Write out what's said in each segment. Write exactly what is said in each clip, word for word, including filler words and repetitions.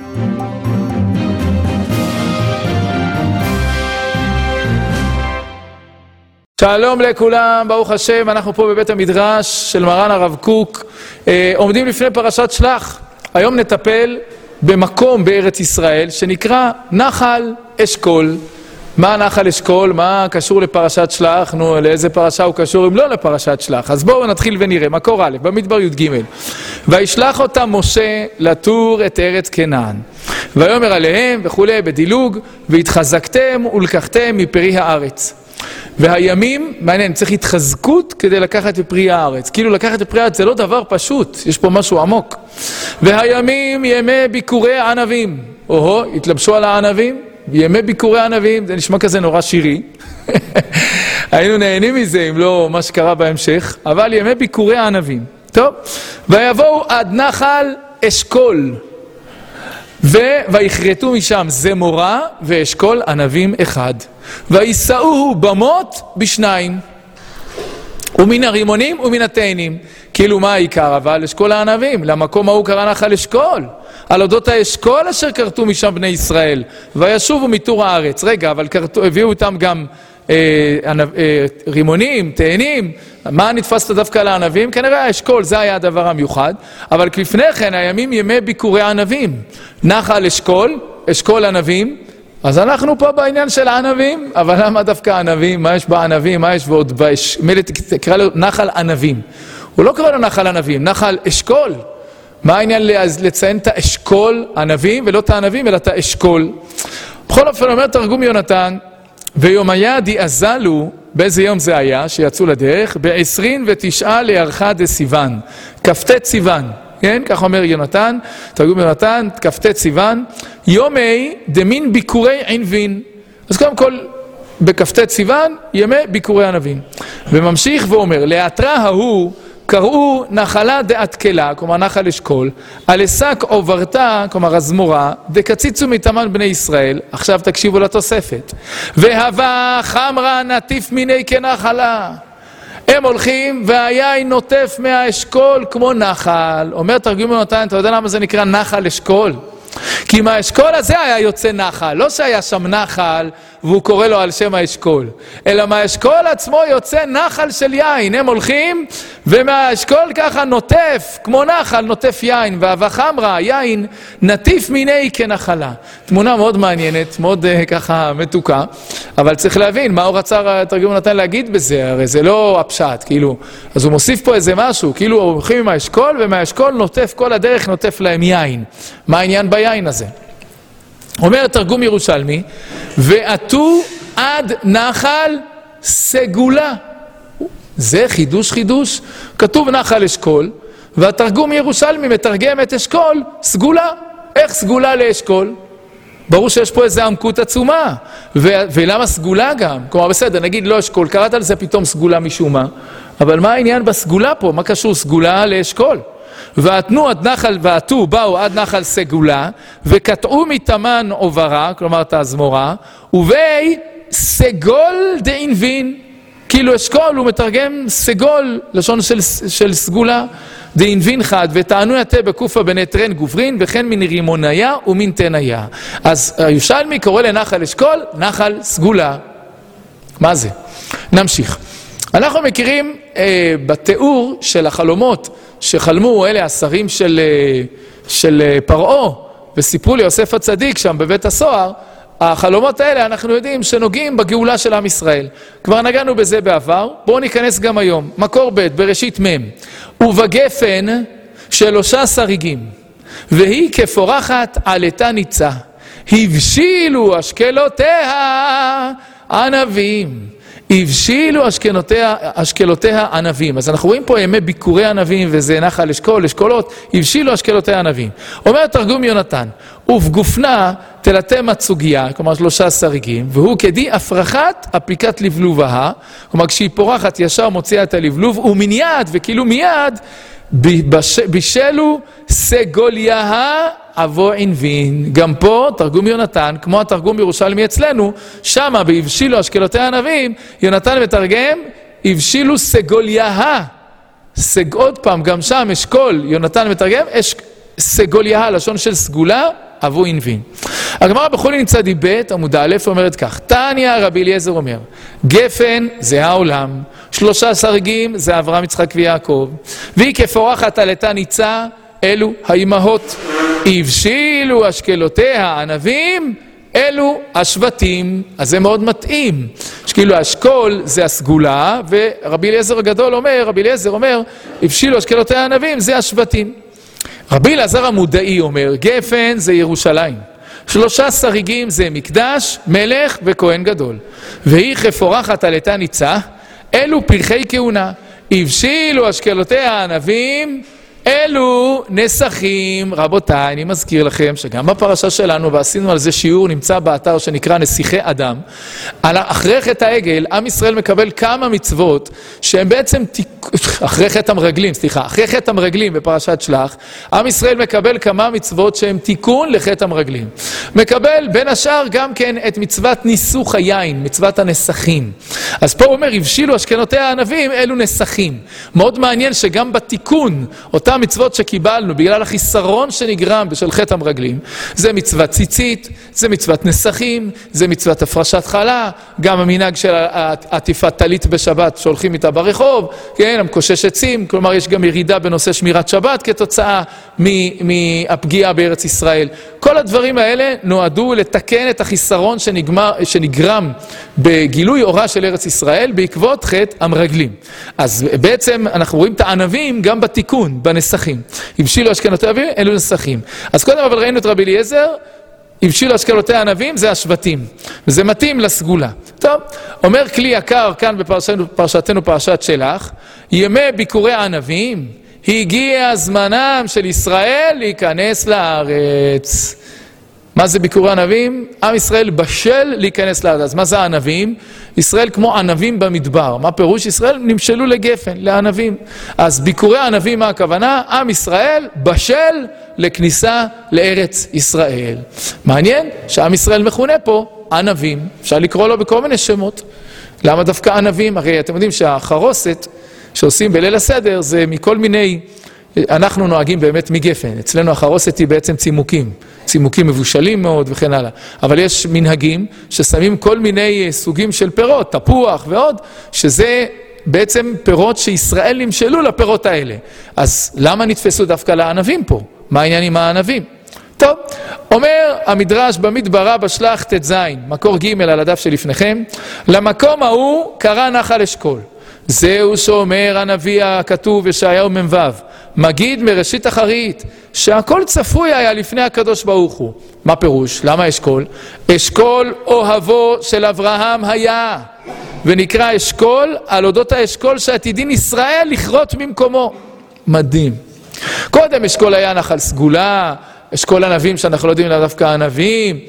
שלום לכולם, ברוך השם, אנחנו פה בבית המדרש של מרן הרב קוק, אה, עומדים לפני פרשת שלח. היום נטפל במקום בארץ ישראל שנקרא נחל אשכול. מה נחל אשכול? מה קשור לפרשת שלח? נו, לאיזה פרשה הוא קשור אם לא לפרשת שלח? אז בואו נתחיל ונראה. מקור א', במדבר י"ג. וישלח אותם משה לתור את ארץ כנען. ויאמר עליהם וכולי בדילוג, והתחזקתם ולקחתם מפרי הארץ. והימים, מעניין, צריך התחזקות כדי לקחת בפרי הארץ. כאילו לקחת בפרי הארץ זה לא דבר פשוט, יש פה משהו עמוק. והימים ימי ביקורי ענבים. או-הו, התלבשו על הענבים, ימי ביקורי ענבים, זה נשמע כזה נורא שירי. היינו נהנים מזה אם לא מה שקרה בהמשך, אבל ימי ביקורי הענבים. טוב, ויבואו עד נחל אשכול. ויחרטו משם זמורה ואשכול ענבים אחד. ויסעוהו במות בשניים. ומן הרימונים ומן התאנים. כאילו מה העיקר? אבל אשכול הענבים. למקום ההוא קרא נחל אשכול. על אודות האשכול אשר קרתו משם בני ישראל. וישובו מתור הארץ. רגע, אבל קרתו, הביאו איתם גם אה, אה, רימונים, תאנים. מה נתפסת דווקא לענבים? כנראה האשכול, זה היה הדבר המיוחד. אבל לפני כן, הימים ימי ביקורי ענבים. נחל אשכול, אשכול ענבים. אז אנחנו פה בעניין של הענבים, אבל למה דווקא ענבים? מה יש בענבים? מה יש ועוד באש... מילא תקרא לו נחל ענבים. הוא לא קרא לו נחל ענבים, נחל אשכול. מה העניין לציין את האשכול ענבים, ולא את הענבים, אלא את האשכול? בכל אופן אומר תרגום יונתן, ויומיה דיעזלו, באיזה יום זה היה שיצאו לדרך? ב-עשרים ותשעה לירחה דסיוון, כ"ט סיוון. כן, כך אומר יונתן, תרגום יונתן, כ"ט סיוון, יומי דמין ביקורי ענבין. אז קודם כל, בכ"ט סיוון, ימי ביקורי ענבים. וממשיך ואומר, להתרא ההוא קראו נחלה דעתקלה, כלומר נחל אשכול, על עסק עוברתה, כלומר הזמורה, דקציצו מתאמן בני ישראל. עכשיו תקשיבו לתוספת. והווה חמרה נטיף מיני כנחלה. הם הולכים והיין נוטף מהאשכול כמו נחל. אומר תרגום יונתן, אתה יודע למה זה נקרא נחל אשכול? כי מהאשכול הזה היה יוצא נחל, לא שהיה שם נחל והוא קורא לו על שם האשכול, אלא מהאשכול עצמו יוצא נחל של יין. הם הולכים ומהאשכול ככה נוטף, כמו נחל נוטף יין, והווה חמרה, יין, נטיף מיני כנחלה. תמונה מאוד מעניינת, מאוד uh, ככה מתוקה, אבל צריך להבין מה הוא רצה תרגום נתן להגיד בזה, הרי זה לא הפשט, כאילו. אז הוא מוסיף פה איזה משהו, כאילו הולכים עם האשכול ומהאשכול נוטף כל הדרך, נוטף להם יין. מה העניין ביין הזה? אומר תרגום ירושלמי, ועטו עד נחל סגולה. זה חידוש חידוש. כתוב נחל אשכול, והתרגום ירושלמי מתרגם את אשכול סגולה. איך סגולה לאשכול? ברור שיש פה איזו עמקות עצומה. ו- ולמה סגולה גם? כלומר בסדר, נגיד לא אשכול, קראת על זה פתאום סגולה משום מה. אבל מה העניין בסגולה פה? מה קשור סגולה לאשכול? ועתנו עד נחל, ועתו, באו עד נחל סגולה, וקטעו מתאמן עוברה, כלומר את הזמורה, ובי סגול דענבין, כאילו אשכול הוא מתרגם סגול, לשון של, של סגולה, דענבין חד, וטענו יתה בקופה בנטרן גוברין, וכן מן רימוניה ומן תניה. אז הירושלמי קורא לנחל אשכול, נחל סגולה. מה זה? נמשיך. אנחנו מכירים אה, בתיאור של החלומות, שחלמו אלה השרים של, של פרעה, וסיפרו ליוסף הצדיק שם בבית הסוהר, החלומות האלה אנחנו יודעים שנוגעים בגאולה של עם ישראל. כבר נגענו בזה בעבר, בואו ניכנס גם היום. מקור ב' בראשית מ' ובגפן שלושה שריגים, והיא כפורחת עלתה ניצה, הבשילו אשכלותיה ענבים. הבשילו אשכלותיה, אשכלותיה ענבים. אז אנחנו רואים פה ימי ביקורי ענבים, וזה נחל אשכול, אשכולות, הבשילו אשכלותיה ענבים. אומר תרגום יונתן, ובגופנה תלתה מצוגיה, כלומר שלושה שריגים, והוא כדי הפרחת אפיקת לבלובה, כלומר כשהיא פורחת ישר מוציאה את הלבלוב, ומיד, וכאילו מיד, בישלו סגוליה אבו ענבין. גם פה תרגום יונתן, כמו התרגום ירושלמי אצלנו, שמה בהבשילו אשכלותיה ענבים, יונתן מתרגם הבשילו סגוליה. סג עוד פעם, גם שם אשכול, יונתן מתרגם אש, סגוליה, לשון של סגולה, אבו אינבין. הגמרא בחולין צדי ב' עמוד א' אומרת כך, תניא רבי אליעזר אומר, גפן זה העולם, שלושה סרגים זה אברהם יצחק ויעקב, והיא כפורחת עלתה ניצה, אלו האימהות, הבשילו אשכלותיה הענבים, אלו השבטים. אז זה מאוד מתאים, שכאילו האשכול זה הסגולה, ורבי אליעזר הגדול אומר, רבי אליעזר אומר, הבשילו אשכלותיה הענבים, זה השבטים. רבי אלעזר המודעי אומר, גפן זה ירושלים, שלושה סריגים זה מקדש, מלך וכהן גדול, והיא כפורחת עלתה ניצה, אלו פרחי כהונה, הבשילו אשכלותיה הענבים, אלו נסכים. רבותיי, אני מזכיר לכם שגם בפרשה שלנו, ועשינו על זה שיעור, נמצא באתר שנקרא נסיכי אדם, אחרי חטא העגל, עם ישראל מקבל כמה מצוות שהם בעצם, אחרי חטא המרגלים, סליחה, אחרי חטא המרגלים בפרשת שלח, עם ישראל מקבל כמה מצוות שהם תיקון לחטא המרגלים. מקבל בין השאר גם כן את מצוות ניסוך היין, מצוות הנסכים. אז פה הוא אומר, הבשילו אשכנותיה הענבים, אלו נסכים. מאוד מעניין שגם בתיקון, אותם מצוות שקיבלנו בגלל החיסרון שנגרם בשל חטא המרגלים, זה מצוות ציצית, זה מצוות נסכים, זה מצוות הפרשת חלה, גם המנהג של עטיפת טלית בשבת שהולכים איתה ברחוב, כן, המקושש עצים, כלומר יש גם ירידה בנושא שמירת שבת כתוצאה מהפגיעה בארץ ישראל. כל הדברים האלה נועדו לתקן את החיסרון שנגמר, שנגרם בגילוי אורה של ארץ ישראל בעקבות חטא המרגלים. אז בעצם אנחנו רואים את הענבים גם בתיקון, בנסכים. הבשילו אשכנותיה הענבים, אלו נסכים. אז קודם אבל ראינו את רבי אליעזר, הבשילו אשכנותיה הענבים, זה השבטים. וזה מתאים לסגולה. טוב, אומר כלי יקר כאן בפרשתנו פרשת שלח, ימי ביקורי הענבים, הגיע זמנם של ישראל להיכנס לארץ. מה זה ביקורי ענבים? עם ישראל בשל להיכנס לארץ. אז מה זה הענבים? ישראל כמו ענבים במדבר. מה פירוש? ישראל נמשלו לגפן, לענבים. אז ביקורי הענבים, מה הכוונה? עם ישראל בשל לכניסה לארץ ישראל. מעניין שעם ישראל מכונה פה ענבים. אפשר לקרוא לו בכל מיני שמות. למה דווקא ענבים? הרי אתם יודעים שהחרוסת שעושים בליל הסדר זה מכל מיני, אנחנו נוהגים באמת מגפן. אצלנו החרוסת היא בעצם צימוקים. צימוקים מבושלים מאוד וכן הלאה. אבל יש מנהגים ששמים כל מיני סוגים של פירות, תפוח ועוד, שזה בעצם פירות שישראל נמשלו לפירות האלה. אז למה נתפסו דווקא לענבים פה? מה העניין עם הענבים? טוב, אומר המדרש במדברה בשלח ת' מקור ג' על הדף שלפניכם, למקום ההוא קרא נחל אשכול. זהו שאומר הנביא הכתוב ישעיהו מ"ו, מגיד מראשית אחרית, שהכל צפוי היה לפני הקדוש ברוך הוא. מה פירוש? למה אשכול? אשכול אוהבו של אברהם היה, ונקרא אשכול על אודות האשכול שעתידין ישראל לכרות ממקומו. מדהים. קודם אשכול היה נחל סגולה, אשכול ענבים שאנחנו לא יודעים לה דווקא ענבים.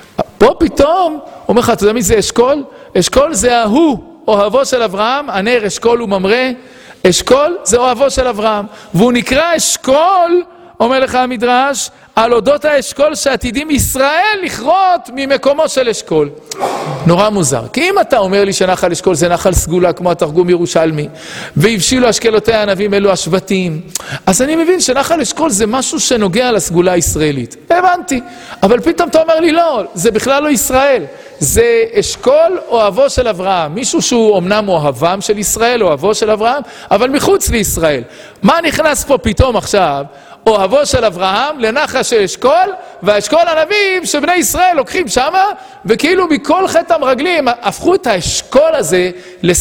פה פתאום, אומר לך, אתה יודע מי זה אשכול? אשכול זה ההוא. אוהבו של אברהם, הנר אשכול וממרא, אשכול זה אוהבו של אברהם, והוא נקרא אשכול, אומר לך המדרש, על אודות האשכול שעתידים ישראל לכרות ממקומו של אשכול. נורא מוזר, כי אם אתה אומר לי שנחל אשכול זה נחל סגולה כמו התרגום ירושלמי, והבשילו אשכלותיה הענבים אלו השבטים, אז אני מבין שנחל אשכול זה משהו שנוגע לסגולה הישראלית. הבנתי, אבל פתאום אתה אומר לי לא, זה בכלל לא ישראל. זה אשכול אוהבו של אברהם, מישהו שהוא אמנם אוהבם של ישראל, אוהבו של אברהם, אבל מחוץ לישראל. מה נכנס פה פתאום עכשיו? אוהבו של אברהם לנחל של אשכול, והאשכול ענבים שבני ישראל לוקחים שמה, וכאילו מכל חטא המרגלים הפכו את האשכול הזה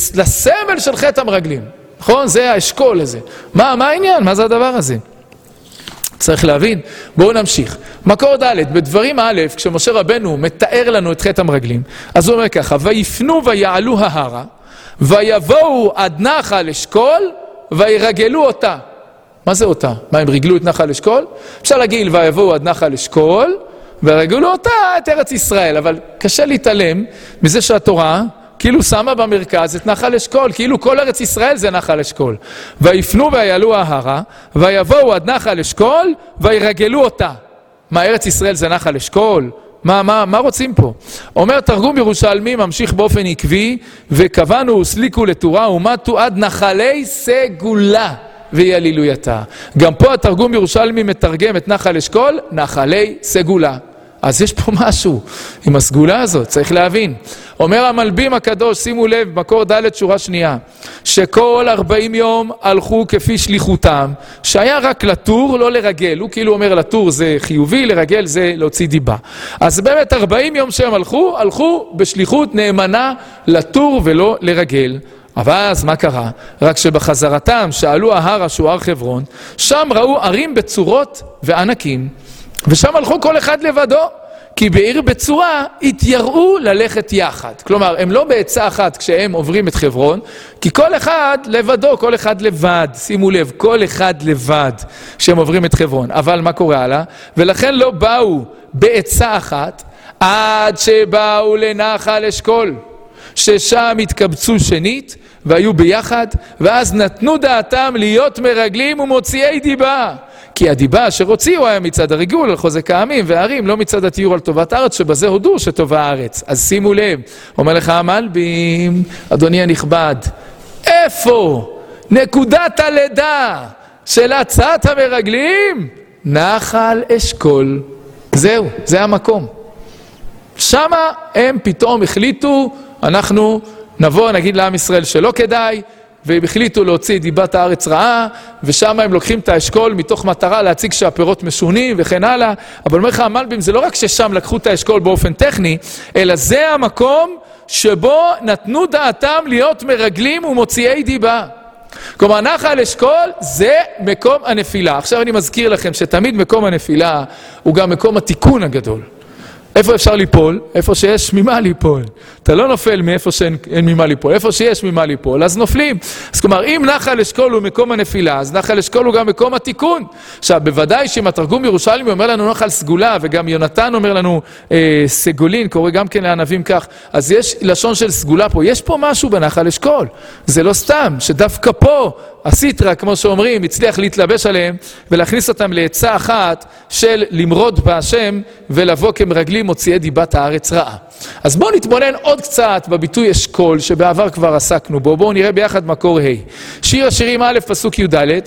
לסמל של חטא המרגלים. נכון? זה האשכול הזה. מה, מה העניין? מה זה הדבר הזה? צריך להבין. בואו נמשיך. מקור ד' בדברים א', כשמשה רבנו מתאר לנו את חטא המרגלים, אז הוא אומר ככה, ויפנו ויעלו ההרה, ויבואו עד נחל אשכול, וירגלו אותה. מה זה אותה? מה, הם רגלו את נחל אשכול? אפשר להגיד, ויבואו עד נחל אשכול, וירגלו אותה את ארץ ישראל, אבל קשה להתעלם מזה שהתורה כאילו שמה במרכז את נחל אשכול, כאילו כל ארץ ישראל זה נחל אשכול. ויפנו ויעלו ההרה, ויבואו עד נחל אשכול, וירגלו אותה. מה, ארץ ישראל זה נחל אשכול? מה, מה, מה רוצים פה? אומר תרגום ירושלמי, ממשיך באופן עקבי, וקבענו וסליקו לתורה, ומתו עד נחלי סגולה. ויעלילויתה. גם פה התרגום ירושלמי מתרגם את נחל אשכול, נחלי סגולה. אז יש פה משהו עם הסגולה הזאת, צריך להבין. אומר המלבים הקדוש, שימו לב, מקור ד' שורה שנייה, שכל ארבעים יום הלכו כפי שליחותם, שהיה רק לטור, לא לרגל. הוא כאילו אומר לטור זה חיובי, לרגל זה להוציא דיבה. אז באמת ארבעים יום שהם הלכו, הלכו בשליחות נאמנה לטור ולא לרגל. אבל אז מה קרה? רק שבחזרתם שעלו ההר שהוא הר חברון, שם ראו ערים בצורות וענקים, ושם הלכו כל אחד לבדו, כי בעיר בצורה התייראו ללכת יחד. כלומר, הם לא בעצה אחת כשהם עוברים את חברון, כי כל אחד לבדו, כל אחד לבד. שימו לב, כל אחד לבד כשהם עוברים את חברון. אבל מה קורה הלאה? ולכן לא באו בעצה אחת, עד שבאו לנחל אשכול, ששם התקבצו שנית, והיו ביחד, ואז נתנו דעתם להיות מרגלים ומוציאי דיבה. כי הדיבה אשר הוציאו היה מצד הריגול על חוזק העמים והערים, לא מצד התיאור על טובת הארץ, שבזה הודו שטובה הארץ. אז שימו לב, אומר לך המלבים, אדוני הנכבד, איפה נקודת הלידה של הצעת המרגלים? נחל אשכול. זהו, זה המקום. שמה הם פתאום החליטו, אנחנו נבוא נגיד לעם ישראל שלא כדאי, והם החליטו להוציא דיבת הארץ רעה, ושם הם לוקחים את האשכול מתוך מטרה להציג שהפירות משונים וכן הלאה. אבל אומר לך המלבים, זה לא רק ששם לקחו את האשכול באופן טכני, אלא זה המקום שבו נתנו דעתם להיות מרגלים ומוציאי דיבה. כלומר, נחל אשכול זה מקום הנפילה. עכשיו אני מזכיר לכם שתמיד מקום הנפילה הוא גם מקום התיקון הגדול. איפה אפשר ליפול? איפה שיש ממה ליפול. אתה לא נופל מאיפה שאין ממה ליפול. איפה שיש ממה ליפול, אז נופלים. אז כלומר, אם נחל אשכול הוא מקום הנפילה, אז נחל אשכול הוא גם מקום התיקון. עכשיו, בוודאי שאם התרגום ירושלמי אומר לנו נחל סגולה, וגם יונתן אומר לנו אה, סגולין, קורא גם כן לענבים כך, אז יש לשון של סגולה פה. יש פה משהו בנחל אשכול. זה לא סתם, שדווקא פה הסיטרה, כמו שאומרים, הצליח להתלבש עליהם ולהכניס אותם לעצה אחת של למרוד בהשם ולבוא כמרגלים מוציאי דיבת הארץ רעה. אז בואו נתבונן עוד קצת בביטוי אשכול שבעבר כבר עסקנו בו. בואו נראה ביחד מקור ה'. שיר השירים א' פסוק י' ד',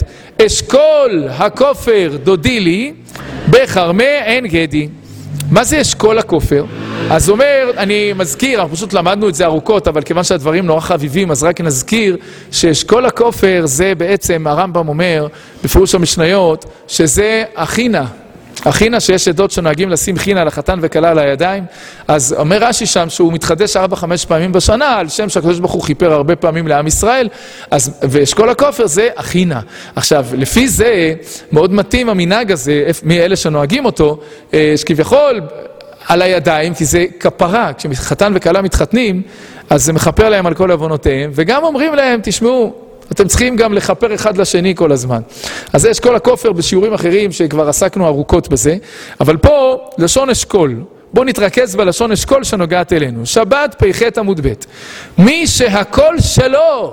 אשכול הכופר דודי לי בחרמי עין גדי. מה זה אשכול הכופר? אז אומר, אני מזכיר, אנחנו פשוט למדנו את זה ארוכות, אבל כיוון שהדברים נורא חביבים, אז רק נזכיר שאשכול הכופר זה בעצם, הרמב"ם אומר, בפירוש המשניות, שזה החינה. החינה שיש עדות שנוהגים לשים חינה לחתן וכלה על הידיים, אז אומר רש"י שם שהוא מתחדש ארבע חמש פעמים בשנה, על שם שהקדוש ברוך הוא כיפר הרבה פעמים לעם ישראל, אז, ואשכול הכופר זה החינה. עכשיו, לפי זה מאוד מתאים המנהג הזה, מאלה שנוהגים אותו, שכביכול על הידיים, כי זה כפרה, כשחתן וכלה מתחתנים, אז זה מכפר להם על כל עוונותיהם, וגם אומרים להם, תשמעו, אתם צריכים גם לחפר אחד לשני כל הזמן. אז יש כל הכופר בשיעורים אחרים שכבר עסקנו ארוכות בזה, אבל פה לשון אשכול. בואו נתרכז בלשון אשכול שנוגעת אלינו. שבת פ"ח עמוד ב'. מי שהכל שלו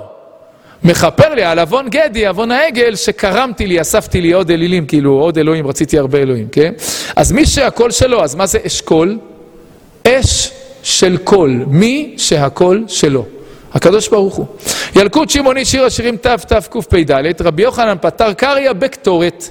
מכפר לי על עוון גדי, עוון העגל, שקרמתי לי, אספתי לי עוד אלילים, כאילו עוד אלוהים, רציתי הרבה אלוהים, כן? אז מי שהכל שלו, אז מה זה אשכול? אש של כל, מי שהכל שלו. הקדוש ברוך הוא. ילקוט שמעוני שיר השירים ת' ת' קפ"ד, רבי יוחנן פתר קריא בקטורת.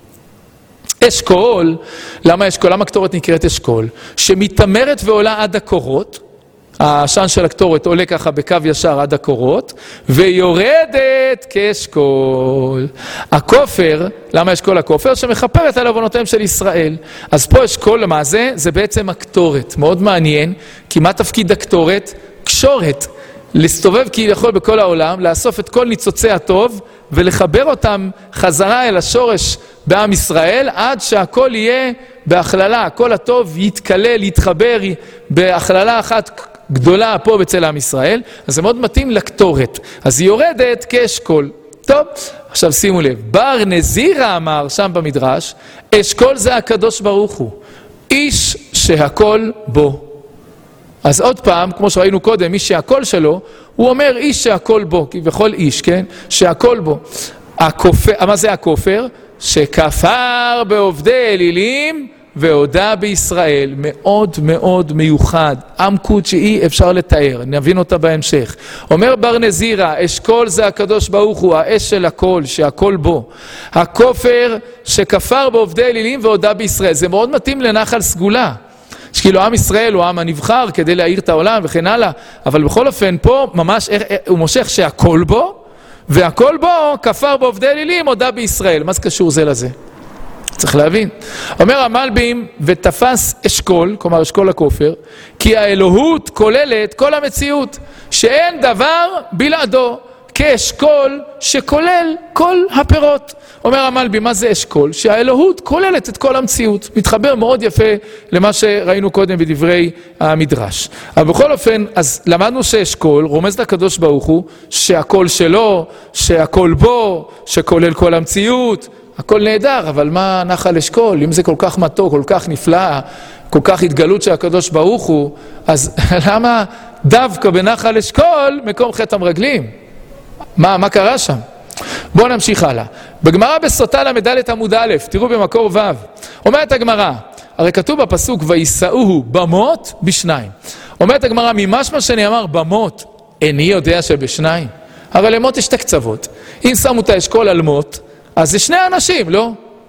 אשכול, למה אשכול? למה קטורת נקראת אשכול? שמתאמרת ועולה עד הקורות, העשן של הקטורת עולה ככה בקו ישר עד הקורות, ויורדת כאשכול. הכופר, למה אשכול הכופר? שמכפרת על עוונותיהם של ישראל. אז פה אשכול, מה זה? זה בעצם הקטורת. מאוד מעניין, כי מה תפקיד הקטורת? קשורת. להסתובב כביכול בכל העולם, לאסוף את כל ניצוצי הטוב ולחבר אותם חזרה אל השורש בעם ישראל, עד שהכל יהיה בהכללה, הכל הטוב יתקלל, יתחבר בהכללה אחת גדולה פה בצל עם ישראל. אז זה מאוד מתאים לקטורת. אז היא יורדת כאשכול. טוב, עכשיו שימו לב, בר נזירה אמר שם במדרש, אשכול זה הקדוש ברוך הוא, איש שהכל בו. אז עוד פעם, כמו שראינו קודם, מי שהכל שלו, הוא אומר איש שהכל בו, כביכול איש, כן? שהכל בו. הכופר, מה זה הכופר? שכפר בעובדי אלילים והודה בישראל, מאוד מאוד מיוחד, עם קודשי אפשר לתאר, נבין אותה בהמשך. אומר בר נזירה, אשכול זה הקדוש ברוך הוא, האש של הכל, שהכל בו. הכופר שכפר בעובדי אלילים והודה בישראל, זה מאוד מתאים לנחל סגולה. שכאילו עם ישראל הוא העם הנבחר כדי להאיר את העולם וכן הלאה, אבל בכל אופן פה ממש הוא מושך שהכל בו, והכל בו כפר בעובדי אלילים הודה בישראל. מה זה קשור זה לזה? צריך להבין. אומר המלבים, ותפס אשכול, כלומר אשכול הכופר, כי האלוהות כוללת כל המציאות, שאין דבר בלעדו, כאשכול שכולל כל הפירות. אומר המלבים, מה זה אשכול? שהאלוהות כוללת את כל המציאות. מתחבר מאוד יפה למה שראינו קודם בדברי המדרש. אבל בכל אופן, אז למדנו שאשכול רומז לקדוש ברוך הוא, שהכל שלו, שהכל בו, שכולל כל המציאות, הכל נהדר, אבל מה נחל אשכול? אם זה כל כך מתוק, כל כך נפלא, כל כך התגלות של הקדוש ברוך הוא, אז למה דווקא בנחל אשכול מקום חטא המרגלים? מה, מה קרה שם? בואו נמשיך הלאה. בגמרא בסוטה למדלת עמוד א', תראו במקור ו', אומרת הגמרא, הרי כתוב בפסוק, ויסעוהו במות בשניים. אומרת הגמרא, ממשמע שנאמר במות, איני יודע שבשניים. הרי למות יש את הקצוות. אם שמו את האשכול על מות, אז זה שני אנשים, לא?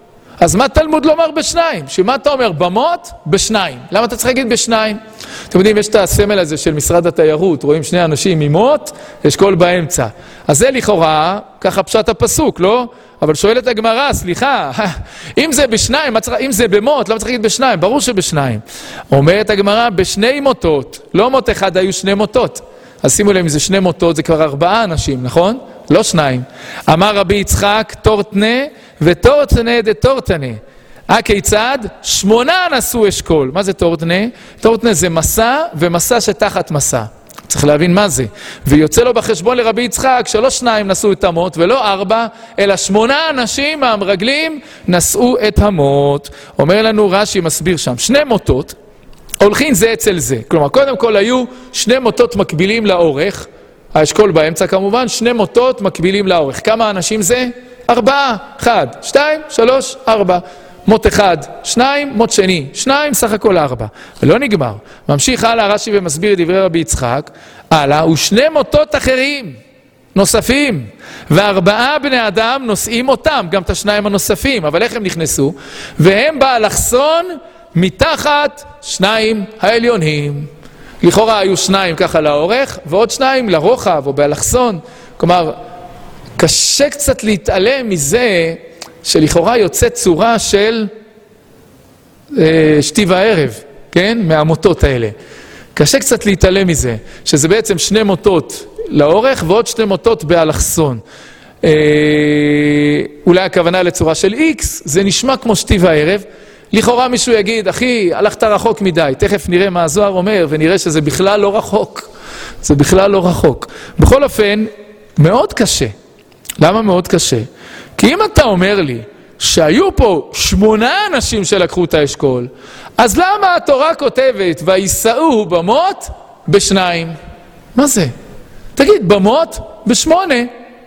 אז מה תלמוד לומר בשניים? שמה אתה אומר? במות? בשניים. למה אתה צריך להגיד בשניים? אתם יודעים, יש את הסמל הזה של משרד התיירות, רואים שני אנשים ממות, אשכול באמצע. אז זה לכאורה, ככה פשט הפסוק, לא? אבל שואלת הגמרא, סליחה, אם זה בשניים, אם זה במות, למה צריך להגיד בשניים? ברור שבשניים. אומרת הגמרא, בשני מותות, לא מות אחד, היו שני מותות. אז שימו להם, אם זה שני מותות, זה כבר ארבעה אנשים, נכון? לא שניים. אמר רבי יצחק, תורתנה ותורתנה דתורתנה. הכיצד? שמונה נשאו אשכול. מה זה תורתנה? תורתנה זה מסע ומסע שתחת מסע. צריך להבין מה זה. ויוצא לו בחשבון לרבי יצחק שלא שניים נשאו את המות ולא ארבע, אלא שמונה אנשים מהמרגלים נשאו את המות. אומר לנו רש"י, מסביר שם, שני מותות הולכים זה אצל זה. כלומר, קודם כל היו שני מותות מקבילים לאורך, האשכול באמצע כמובן, שני מותות מקבילים לאורך. כמה אנשים זה? ארבעה. אחד, שתיים, שלוש, ארבע. מות אחד, שניים, מות שני, שניים, סך הכל ארבע. ולא נגמר. ממשיך הלאה רש"י ומסביר דברי רבי יצחק, הלאה, ושני מותות אחרים, נוספים, וארבעה בני אדם נושאים אותם, גם את השניים הנוספים, אבל איך הם נכנסו? והם באלכסון מתחת שניים העליונים. לכאורה היו שניים ככה לאורך, ועוד שניים לרוחב או באלכסון. כלומר, קשה קצת להתעלם מזה שלכאורה יוצא צורה של אה, שתי וערב, כן? מהמוטות האלה. קשה קצת להתעלם מזה, שזה בעצם שני מוטות לאורך ועוד שני מוטות באלכסון. אה, אולי הכוונה לצורה של X, זה נשמע כמו שתי וערב. לכאורה מישהו יגיד, אחי, הלכת רחוק מדי, תכף נראה מה הזוהר אומר, ונראה שזה בכלל לא רחוק. זה בכלל לא רחוק. בכל אופן, מאוד קשה. למה מאוד קשה? כי אם אתה אומר לי שהיו פה שמונה אנשים שלקחו את האשכול, אז למה התורה כותבת, ויסעוהו במות בשניים? מה זה? תגיד, במות בשמונה.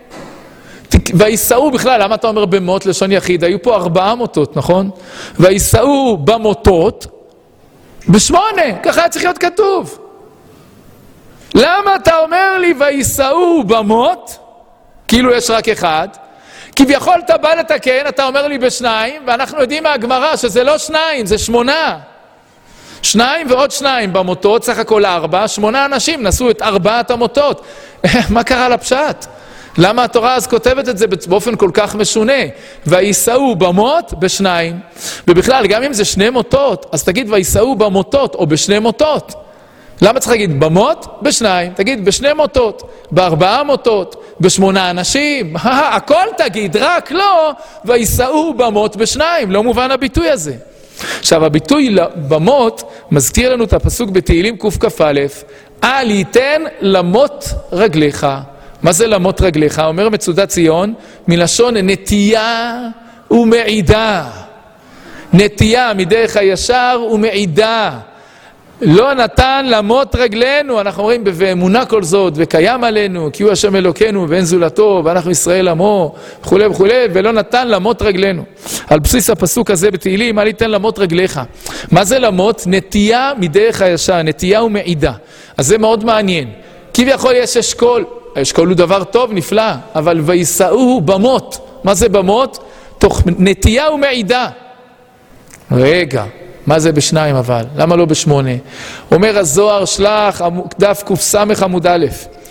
ויסעו בכלל, למה אתה אומר במות לשון יחיד? היו פה ארבעה מוטות, נכון? ויסעו במוטות בשמונה, ככה היה צריך להיות כתוב. למה אתה אומר לי ויסעו במות? כאילו יש רק אחד. כביכול אתה בא לתקן, אתה אומר לי בשניים, ואנחנו יודעים מהגמרא שזה לא שניים, זה שמונה. שניים ועוד שניים במוטות, סך הכל ארבע, שמונה אנשים נשאו את ארבעת המוטות. מה קרה לפשט? למה התורה אז כותבת את זה באופן כל כך משונה? ויסעו במות בשניים. ובכלל, גם אם זה שני מוטות, אז תגיד ויסעו במוטות או בשני מוטות. למה צריך להגיד במות? בשניים. תגיד בשני מוטות, בארבעה מוטות, בשמונה אנשים. הכל תגיד, רק לא ויסעו במות בשניים. לא מובן הביטוי הזה. עכשיו, הביטוי במות מזכיר לנו את הפסוק בתהילים קכ"א, אל ייתן למות רגליך. מה זה למות רגליך? אומר מצודת ציון, מלשון נטייה ומעידה. נטייה מדרך הישר ומעידה. לא נתן למות רגלינו, אנחנו אומרים באמונה כל זאת, וקיים עלינו, כי הוא השם אלוקינו ואין זולתו, ואנחנו ישראל עמו, וכו' וכו', ולא נתן למות רגלינו. על בסיס הפסוק הזה בתהילים, מה ליתן למות רגליך? מה זה למות? נטייה מדרך הישר, נטייה ומעידה. אז זה מאוד מעניין. כביכול יש אשכול, האשכול הוא דבר טוב, נפלא, אבל ויסעוהו במות. מה זה במות? תוך נטייה ומעידה. רגע. מה זה בשניים אבל? למה לא בשמונה? אומר הזוהר שלח, דף קס"ח עמוד א',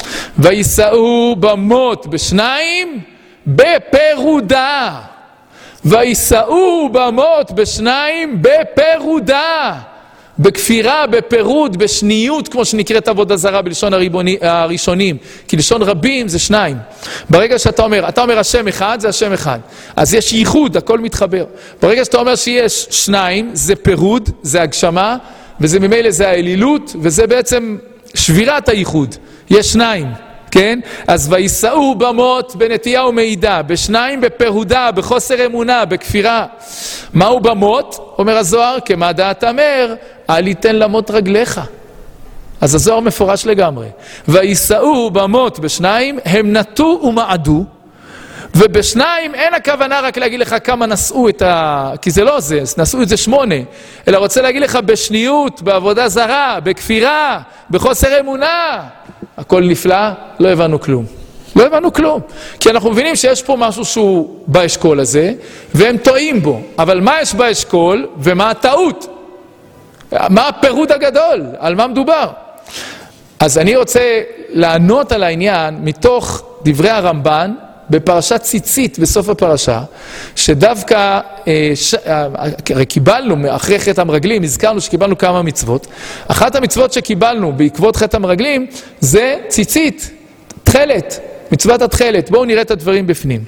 ויסעו במות בשניים בפירודה. ויסעו במות בשניים בפירודה. בכפירה, בפירוד, בשניות, כמו שנקראת עבודה זרה בלשון הריבוני, הראשונים. כי לשון רבים זה שניים. ברגע שאתה אומר, אתה אומר השם אחד, זה השם אחד. אז יש ייחוד, הכל מתחבר. ברגע שאתה אומר שיש שניים, זה פירוד, זה הגשמה, וזה ממילא זה האלילות, וזה בעצם שבירת הייחוד. יש שניים, כן? אז ויסעו במות בנטייה ומעידה, בשניים בפירודה, בחוסר אמונה, בכפירה. מהו במות? אומר הזוהר, כמה דעת אמר, אל יתן למות רגליך. אז הזוהר מפורש לגמרי. ויסעו במות בשניים, הם נטו ומעדו, ובשניים אין הכוונה רק להגיד לך כמה נשאו את ה... כי זה לא זה, נשאו את זה שמונה, אלא רוצה להגיד לך בשניות, בעבודה זרה, בכפירה, בחוסר אמונה. הכל נפלא, לא הבנו כלום. לא הבנו כלום. כי אנחנו מבינים שיש פה משהו שהוא באשכול הזה, והם טועים בו. אבל מה יש באשכול, ומה הטעות? מה הפירוד הגדול? על מה מדובר? אז אני רוצה לענות על העניין מתוך דברי הרמב"ן, בפרשת ציצית בסוף הפרשה, שדווקא, ש... הרי קיבלנו, אחרי חטא המרגלים, הזכרנו שקיבלנו כמה מצוות. אחת המצוות שקיבלנו בעקבות חטא המרגלים, זה ציצית, תחלת, מצוות התחלת. בואו נראה את הדברים בפנים.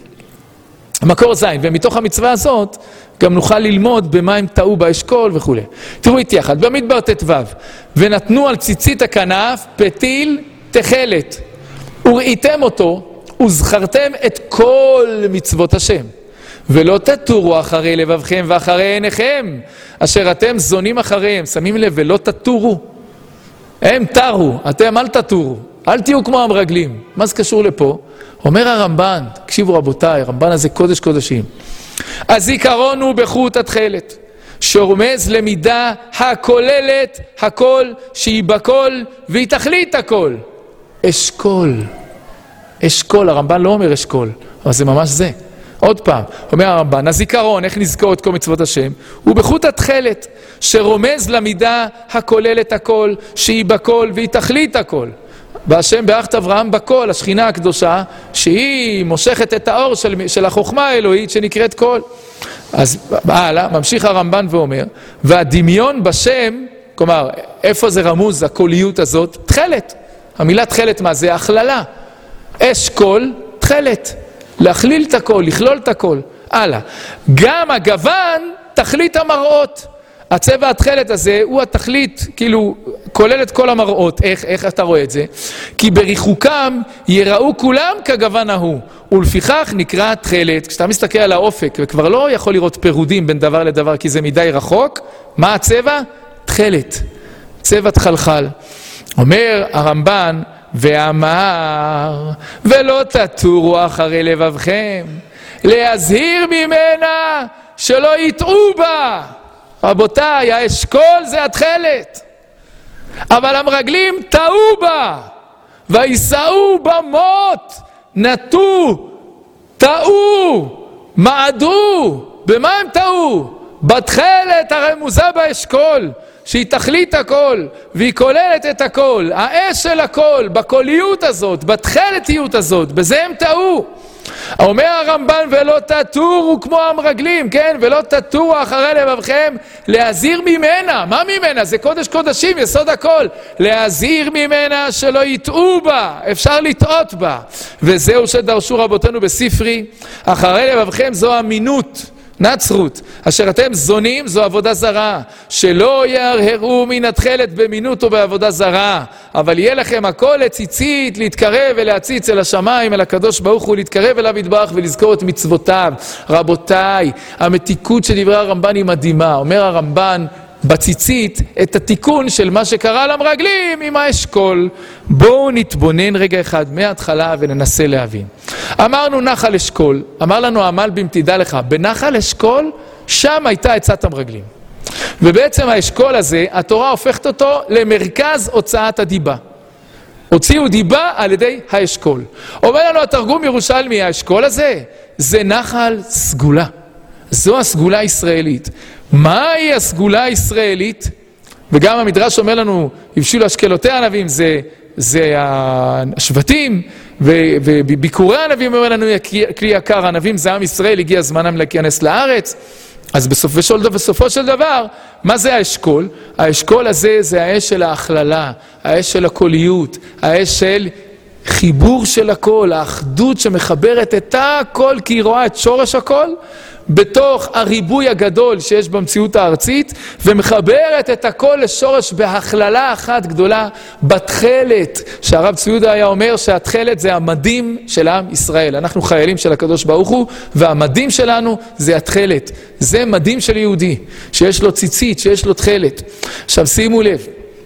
מקור זין, ומתוך המצווה הזאת, גם נוכל ללמוד במה הם טעו באשכול וכו'. תראו איתי יחד, במדבר ט"ו, ונתנו על ציצית הכנף פתיל תחלת, וראיתם אותו, וזכרתם את כל מצוות השם, ולא תטורו אחרי לבבכם ואחרי עיניכם, אשר אתם זונים אחריהם. שמים לב, ולא תטורו. הם תרו, אתם אל תטורו, אל תהיו כמו המרגלים. מה זה קשור לפה? אומר הרמב"ן, תקשיבו רבותיי, הרמב"ן הזה קודש קודשים. הזיכרון הוא בחוט התחלת, שרומז למידה הכוללת הכל, שהיא בכל והיא תכלית הכל. אשכול. אשכול, הרמב"ן לא אומר אשכול, אבל זה ממש זה. עוד פעם, אומר הרמב"ן, הזיכרון, איך נזכור את כל מצוות השם, הוא בחוט התחלת, שרומז למידה הכוללת הכל, שהיא בכל והיא תכלית הכל. והשם באחת אברהם בכל, השכינה הקדושה, שהיא מושכת את האור של, של החוכמה האלוהית שנקראת כל. אז הלאה, ממשיך הרמב"ן ואומר, והדמיון בשם, כלומר, איפה זה רמוז, הקוליות הזאת? תחלת. המילה תחלת מה זה? הכללה. אשכול, תחלת. להכליל את הכל, לכלול את הכל. הלאה. גם הגוון, תכלית המראות. הצבע התחלת הזה הוא התכלית, כאילו, כולל את כל המראות. איך, איך אתה רואה את זה? כי בריחוקם יראו כולם כגוון ההוא, ולפיכך נקרא תחלת. כשאתה מסתכל על האופק, וכבר לא יכול לראות פירודים בין דבר לדבר, כי זה מדי רחוק, מה הצבע? תחלת. צבע תחלחל. אומר הרמב"ן, ואמר, ולא תטורו אחרי לבבכם, להזהיר ממנה שלא יטעו בה. רבותיי, האשכול זה התחלת, אבל המרגלים טעו בה, ויסעו במות, נטו, טעו, מעדו. במה הם טעו? בתחלת הרמוזה באשכול, שהיא תכלית הכל, והיא כוללת את הכל, האש של הכל, בקוליות הזאת, בתחלתיות הזאת, בזה הם טעו. אומר הרמב"ן, ולא תטורו כמו המרגלים, כן? ולא תטורו אחרי לבבכם, להזהיר ממנה. מה ממנה? זה קודש קודשים, יסוד הכל. להזהיר ממנה שלא יטעו בה, אפשר לטעות בה. וזהו שדרשו רבותינו בספרי, אחרי לבבכם זו אמינות, נצרות, אשר אתם זונים זו עבודה זרה, שלא ירהרו מן התחלת במינות או בעבודה זרה, אבל יהיה לכם הכל לציצית, להתקרב ולהציץ אל השמיים, אל הקדוש ברוך הוא, להתקרב אליו יתברך ולזכור את מצוותיו. רבותיי, המתיקות של דברי הרמב"ן היא מדהימה. אומר הרמב"ן בציצית את התיקון של מה שקרה למרגלים עם האשכול. בואו נתבונן רגע אחד מההתחלה וננסה להבין. אמרנו נחל אשכול, אמר לנו המלבים, תדע לך, בנחל אשכול שם הייתה עצת המרגלים. ובעצם האשכול הזה, התורה הופכת אותו למרכז הוצאת הדיבה. הוציאו דיבה על ידי האשכול. אומר לנו התרגום ירושלמי, האשכול הזה זה נחל סגולה. זו הסגולה הישראלית. מהי הסגולה הישראלית? וגם המדרש אומר לנו, הבשילו אשכלותי הענבים, זה, זה השבטים, וביקורי הענבים אומר לנו, כלי יקר, הענבים זה עם ישראל, הגיע זמנם להיכנס לארץ. אז בסופו של, בסופו של דבר, מה זה האשכול? האשכול הזה זה האש של ההכללה, האש של הקוליות, האש של חיבור של הכל, האחדות שמחברת את הכל, כי היא רואה את שורש הכל, בתוך הריבוי הגדול שיש במציאות הארצית, ומחברת את הכל לשורש בהכללה אחת גדולה, בתכלת, שהרב ציודה היה אומר שהתכלת זה המדים של עם ישראל. אנחנו חיילים של הקדוש ברוך הוא, והמדים שלנו זה התכלת. זה מדים של יהודי, שיש לו ציצית, שיש לו תכלת. עכשיו שימו לב,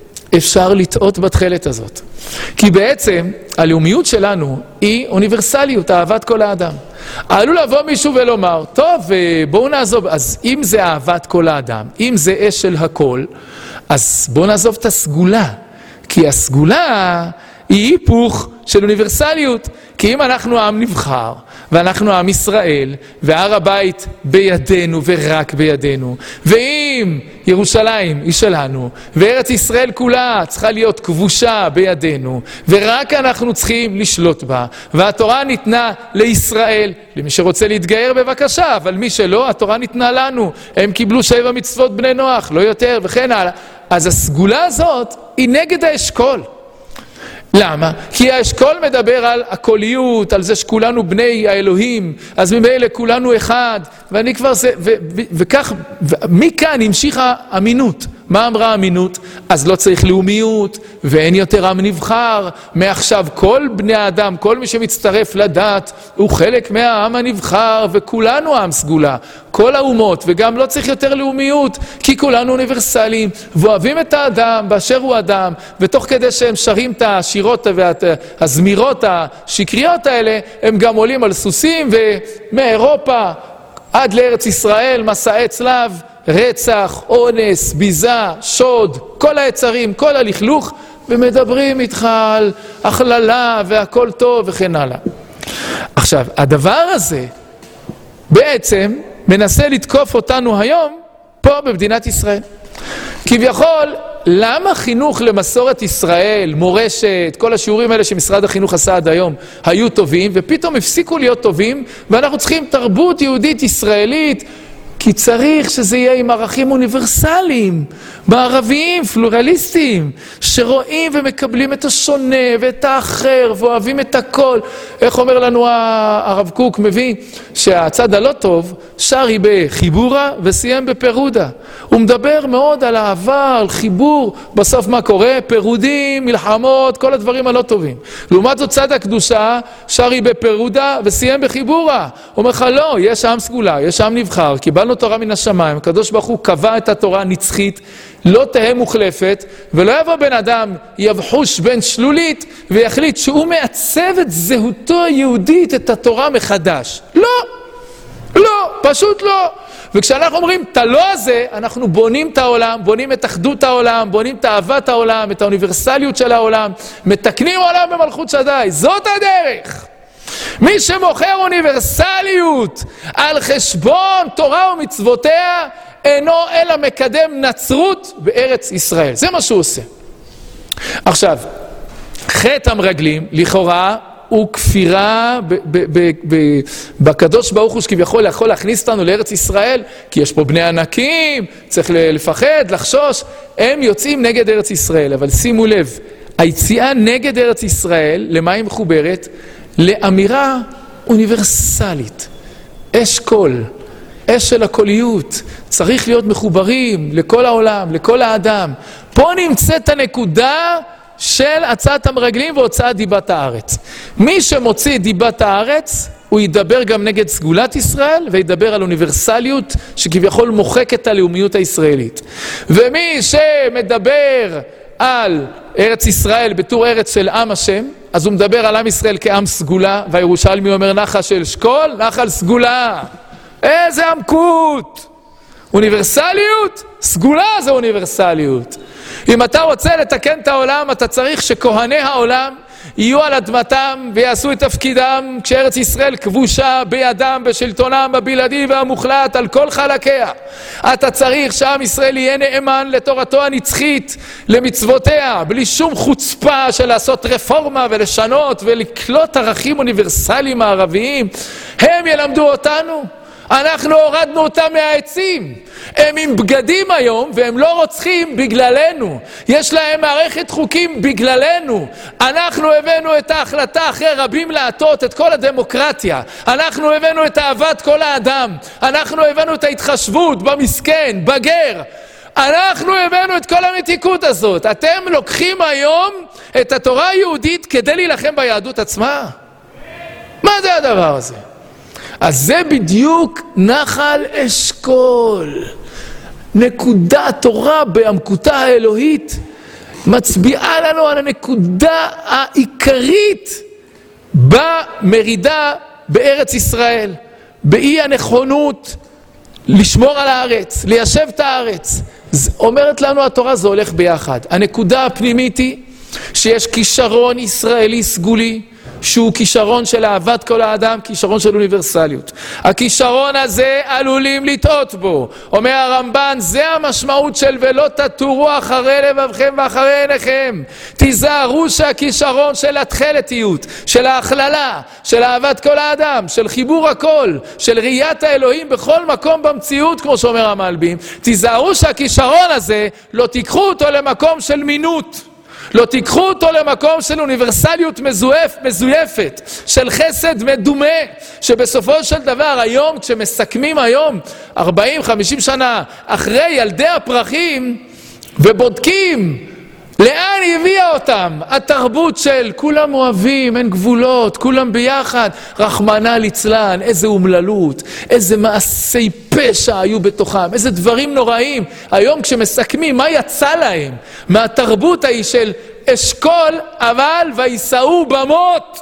אפשר לטעות בתכלת הזאת. כי בעצם הלאומיות שלנו היא אוניברסליות, אהבת כל האדם. עלול לבוא מישהו ולומר, טוב, בואו נעזוב, אז אם זה אהבת כל האדם, אם זה אש של הכל, אז בואו נעזוב את הסגולה. כי הסגולה היא היפוך של אוניברסליות. כי אם אנחנו עם נבחר, ואנחנו עם ישראל, והר הבית בידינו ורק בידינו, ואם ירושלים היא שלנו, וארץ ישראל כולה צריכה להיות כבושה בידינו, ורק אנחנו צריכים לשלוט בה, והתורה ניתנה לישראל, למי שרוצה להתגייר בבקשה, אבל מי שלא, התורה ניתנה לנו, הם קיבלו שבע מצוות בני נוח, לא יותר וכן הלאה. אז הסגולה הזאת היא נגד האשכול. למה? כי האשכול מדבר על הקוליות, על זה שכולנו בני האלוהים, אז ממילא כולנו אחד, ואני כבר זה, ו, ו, וכך, מכאן המשיכה אמינות. מה אמרה האמינות? אז לא צריך לאומיות, ואין יותר עם נבחר. מעכשיו כל בני האדם, כל מי שמצטרף לדת, הוא חלק מהעם הנבחר, וכולנו עם סגולה. כל האומות, וגם לא צריך יותר לאומיות, כי כולנו אוניברסליים, ואוהבים את האדם באשר הוא אדם, ותוך כדי שהם שרים את השירות והזמירות השקריות האלה, הם גם עולים על סוסים, ומאירופה עד לארץ ישראל, מסעי צלב, רצח, אונס, ביזה, שוד, כל היצרים, כל הלכלוך, ומדברים איתך על הכללה והכל טוב וכן הלאה. עכשיו, הדבר הזה בעצם מנסה לתקוף אותנו היום פה במדינת ישראל. כביכול, למה חינוך למסורת ישראל, מורשת, כל השיעורים האלה שמשרד החינוך עשה עד היום, היו טובים, ופתאום הפסיקו להיות טובים, ואנחנו צריכים תרבות יהודית ישראלית, כי צריך שזה יהיה עם ערכים אוניברסליים, מערביים, פלורליסטיים, שרואים ומקבלים את השונה ואת האחר, ואוהבים את הכל. איך אומר לנו הרב קוק מביא? שהצד הלא טוב שרי בחיבורה וסיים בפירודה. הוא מדבר מאוד על אהבה, על חיבור, בסוף מה קורה? פירודים, מלחמות, כל הדברים הלא טובים. לעומת זאת צד הקדושה שרי בפירודה וסיים בחיבורה. הוא אומר לך לא, יש עם סגולה, יש עם נבחר, קיבלנו תורה מן השמיים, הקדוש ברוך הוא קבע את התורה נצחית, לא תהיה מוחלפת, ולא יבוא בן אדם יבחוש בין שלולית ויחליט שהוא מעצב את זהותו היהודית, את התורה מחדש. לא, לא, פשוט לא. וכשאנחנו אומרים את הלא הזה, אנחנו בונים את העולם, בונים את אחדות העולם, בונים את אהבת העולם, את האוניברסליות של העולם, מתקנים העולם במלכות שדי. זאת הדרך. מי שמוכר אוניברסליות על חשבון תורה ומצוותיה, אינו אלא מקדם נצרות בארץ ישראל. זה מה שהוא עושה. עכשיו, חטא המרגלים, לכאורה, הוא כפירה ב- ב- ב- ב- בקדוש ברוך הוא שכביכול יכול להכניס אותנו לארץ ישראל, כי יש פה בני ענקים, צריך לפחד, לחשוש, הם יוצאים נגד ארץ ישראל. אבל שימו לב, היציאה נגד ארץ ישראל, למה היא מחוברת? לאמירה אוניברסלית, אשכול, אש של הקוליות, צריך להיות מחוברים לכל העולם, לכל האדם. פה נמצאת הנקודה של הצעת המרגלים והוצאת דיבת הארץ. מי שמוציא דיבת הארץ הוא ידבר גם נגד סגולת ישראל, וידבר על אוניברסליות שכביכול מוחק את הלאומיות הישראלית. ומי שמדבר על ארץ ישראל בתור ארץ של עם השם, אז הוא מדבר על עם ישראל כעם סגולה, והירושלמי אומר נחל של אשכול, נחל סגולה. איזה עמקות! אוניברסליות? סגולה זה אוניברסליות. אם אתה רוצה לתקן את העולם, אתה צריך שכהני העולם יהיו על אדמתם ויעשו את תפקידם כשארץ ישראל כבושה בידם, בשלטונם הבלעדי והמוחלט על כל חלקיה. אתה צריך שעם ישראל יהיה נאמן לתורתו הנצחית, למצוותיה, בלי שום חוצפה של לעשות רפורמה ולשנות ולקלוט ערכים אוניברסליים מערביים. הם ילמדו אותנו. אנחנו הורדנו אותם מהעצים. הם עם בגדים היום והם לא רוצחים בגללנו. יש להם מערכת חוקים בגללנו. אנחנו הבאנו את ההחלטה אחרי רבים להטות את כל הדמוקרטיה. אנחנו הבאנו את אהבת כל האדם. אנחנו הבאנו את ההתחשבות במסכן, בגר. אנחנו הבאנו את כל המתיקות הזאת. אתם לוקחים היום את התורה היהודית כדי להילחם ביהדות עצמה? מה זה הדבר הזה? אז זה בדיוק נחל אשכול. נקודה התורה בעמקותה האלוהית מצביעה לנו על הנקודה העיקרית במרידה בארץ ישראל, באי הנכונות לשמור על הארץ, ליישב את הארץ. אומרת לנו התורה, זה הולך ביחד. הנקודה הפנימית היא שיש כישרון ישראלי סגולי, שהוא כישרון של אהבת כל האדם, כישרון של אוניברסליות. הכישרון הזה עלולים לטעות בו. אומר הרמב"ן, זה המשמעות של ולא תטורו אחרי לבבכם ואחרי עיניכם. תיזהרו שהכישרון של התחלתיות, של ההכללה, של אהבת כל האדם, של חיבור הכל, של ראיית האלוהים בכל מקום במציאות, כמו שאומר המלבים, תיזהרו שהכישרון הזה לא תיקחו אותו למקום של מינות. לא תיקחו אותו למקום של אוניברסליות מזויף, מזויפת, של חסד מדומה, שבסופו של דבר היום, כשמסכמים היום ארבעים חמישים שנה אחרי ילדי הפרחים, ובודקים לאן הביאה אותם התרבות של כולם אוהבים, אין גבולות, כולם ביחד, רחמנא ליצלן, איזה אומללות, איזה מעשי פשע היו בתוכם, איזה דברים נוראים. היום כשמסכמים מה יצא להם מהתרבות ההיא של אשכול, אבל ויסעו במות,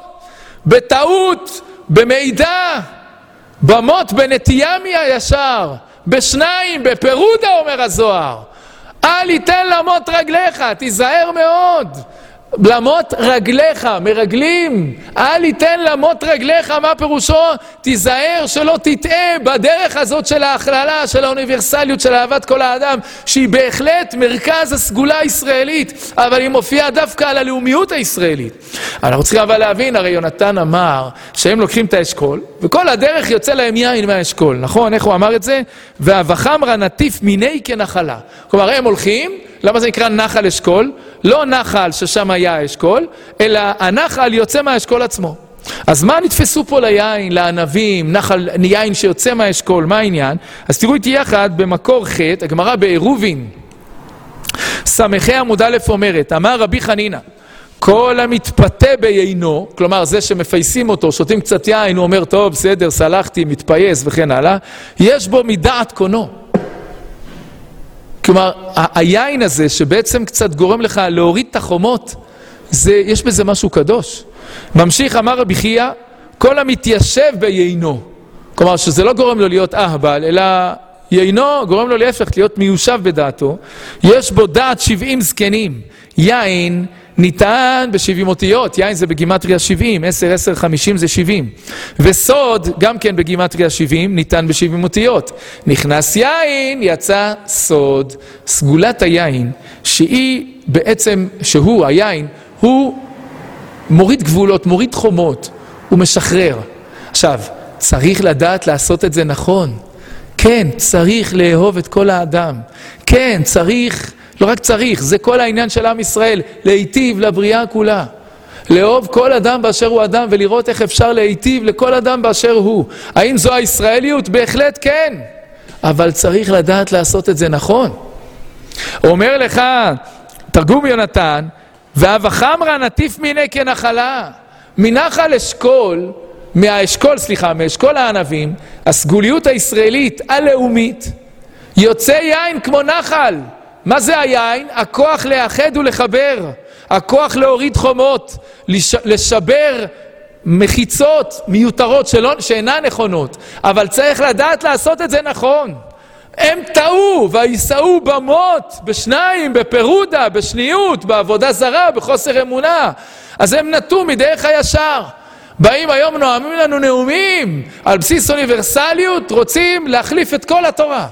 בטעות, במידע, במות בנטייה מהישר, בשניים, בפירודה אומר הזוהר. אל יתן למות רגליך, תיזהר מאוד. למות רגליך, מרגלים. אל יתן למות רגליך, מה פירושו? תיזהר שלא תטעה בדרך הזאת של ההכללה, של האוניברסליות, של אהבת כל האדם, שהיא בהחלט מרכז הסגולה הישראלית, אבל היא מופיעה דווקא על הלאומיות הישראלית. אנחנו צריכים אבל להבין, הרי יונתן אמר שהם לוקחים את האשכול, וכל הדרך יוצא להם יין מהאשכול, נכון? איך הוא אמר את זה? והבחמרה נטיף מיני כנחלה. כלומר, הם הולכים, למה זה נקרא נחל אשכול? לא נחל ששם היה האשכול, אלא הנחל יוצא מהאשכול עצמו. אז מה נתפסו פה ליין, לענבים, נחל יין שיוצא מהאשכול, מה העניין? אז תראו איתי יחד במקור ח', הגמרא בעירובין, סמכי עמוד א' אומרת, אמר רבי חנינא, כל המתפתה ביינו, כלומר זה שמפייסים אותו, שותים קצת יין, הוא אומר, טוב, בסדר, סלחתי, מתפייס וכן הלאה, יש בו מדעת קונו. כלומר, היין הזה שבעצם קצת גורם לך להוריד את החומות, זה, יש בזה משהו קדוש. ממשיך, אמר רבי חייא, כל המתיישב ביינו. כלומר, שזה לא גורם לו להיות אהבל, אלא יינו גורם לו להפך, להיות מיושב בדעתו. יש בו דעת שבעים זקנים. יין ניתן בשבעים אותיות, יין זה בגימטריה שבעים, עשר, עשר, חמישים זה שבעים. וסוד, גם כן בגימטריה שבעים, ניתן בשבעים אותיות. נכנס יין, יצא סוד. סגולת היין, שהיא בעצם, שהוא, היין, הוא מוריד גבולות, מוריד חומות, הוא משחרר. עכשיו, צריך לדעת לעשות את זה נכון. כן, צריך לאהוב את כל האדם. כן, צריך... לא רק צריך, זה כל העניין של עם ישראל, להיטיב לבריאה כולה. לאהוב כל אדם באשר הוא אדם, ולראות איך אפשר להיטיב לכל אדם באשר הוא. האם זו הישראליות? בהחלט כן. אבל צריך לדעת לעשות את זה נכון. אומר לך, תרגום יונתן, והבחמרה נטיף מיני כנחלה. מנחל אשכול מהאשכול, סליחה, מאשכול הענבים, הסגוליות הישראלית הלאומית, יוצא יין כמו נחל. מה זה היין? הכוח לאחד ולחבר, הכוח להוריד חומות, לשבר מחיצות מיותרות שלא, שאינן נכונות, אבל צריך לדעת לעשות את זה נכון. הם טעו ויסעו במות, בשניים, בפירודה, בשניות, בעבודה זרה, בחוסר אמונה. אז הם נטו מדרך הישר. באים היום נואמים לנו נאומים על בסיס אוניברסליות, רוצים להחליף את כל התורה.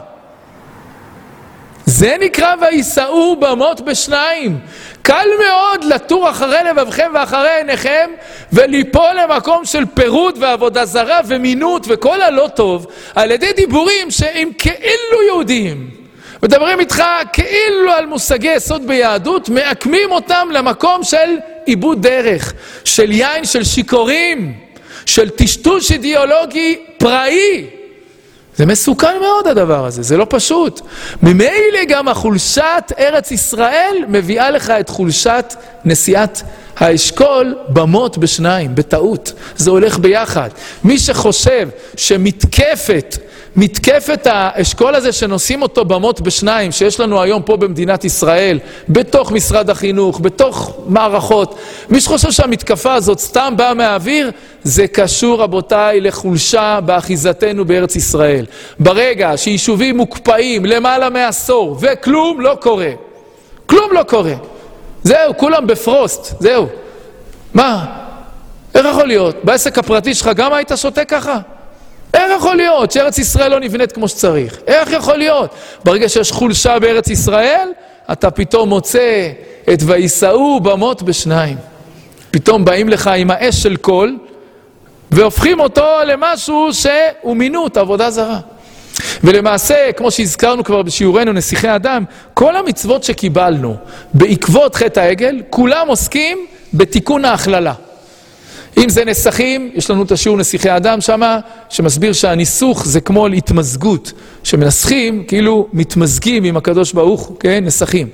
זה נקרא ויסעו במות בשניים. קל מאוד לטור אחרי לבבכם ואחרי עיניכם וליפול למקום של פירוד ועבודה זרה ומינות וכל הלא טוב על ידי דיבורים שהם כאילו יהודיים. מדברים איתך כאילו על מושגי יסוד ביהדות, מעקמים אותם למקום של איבוד דרך, של יין, של שיקורים, של טשטוש אידיאולוגי פראי. זה מסוכן מאוד הדבר הזה, זה לא פשוט. ממילא גם החולשת ארץ ישראל מביאה לך את חולשת נשיאת האשכול במות בשניים, בטעות. זה הולך ביחד. מי שחושב שמתקפת, מתקפת האשכול הזה שנושאים אותו במות בשניים, שיש לנו היום פה במדינת ישראל, בתוך משרד החינוך, בתוך מערכות, מי שחושב שהמתקפה הזאת סתם באה מהאוויר, זה קשור רבותיי לחולשה באחיזתנו בארץ ישראל. ברגע שיישובים מוקפאים למעלה מעשור וכלום לא קורה, כלום לא קורה, זהו, כולם בפרוסט, זהו. מה? איך יכול להיות? בעסק הפרטי שלך גם היית שותה ככה? איך יכול להיות שארץ ישראל לא נבנית כמו שצריך? איך יכול להיות? ברגע שיש חולשה בארץ ישראל, אתה פתאום מוצא את ויסעו במות בשניים. פתאום באים לך עם האש של קול, והופכים אותו למשהו שהוא מינות, עבודה זרה. ולמעשה, כמו שהזכרנו כבר בשיעורנו נסיכי אדם, כל המצוות שקיבלנו בעקבות חטא העגל, כולם עוסקים בתיקון ההכללה. אם זה נסכים, יש לנו את השיעור נסיכי אדם שמה, שמסביר שהניסוך זה כמו להתמזגות, שמנסחים כאילו מתמזגים עם הקדוש ברוך הוא, כן? נסכים.